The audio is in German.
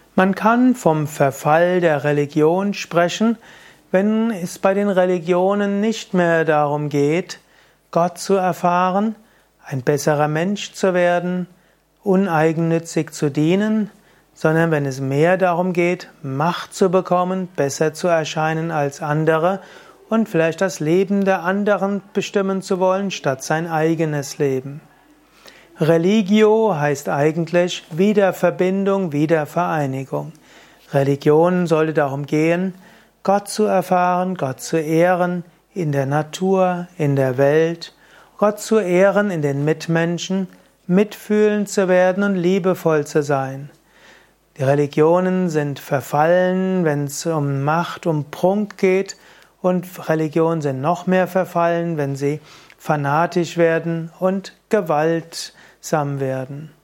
Man kann vom Verfall der Religion sprechen, wenn es bei den Religionen nicht mehr darum geht, Gott zu erfahren, ein besserer Mensch zu werden, uneigennützig zu dienen, sondern wenn es mehr darum geht, Macht zu bekommen, besser zu erscheinen als andere und vielleicht das Leben der anderen bestimmen zu wollen, statt sein eigenes Leben. Religio heißt eigentlich Wiederverbindung, Wiedervereinigung. Religion sollte darum gehen, Gott zu erfahren, Gott zu ehren, in der Natur, in der Welt, Gott zu ehren in den Mitmenschen, mitfühlend zu werden und liebevoll zu sein. Die Religionen sind verfallen, wenn es um Macht, um Prunk geht, und Religionen sind noch mehr verfallen, wenn sie fanatisch werden und gewaltsam werden.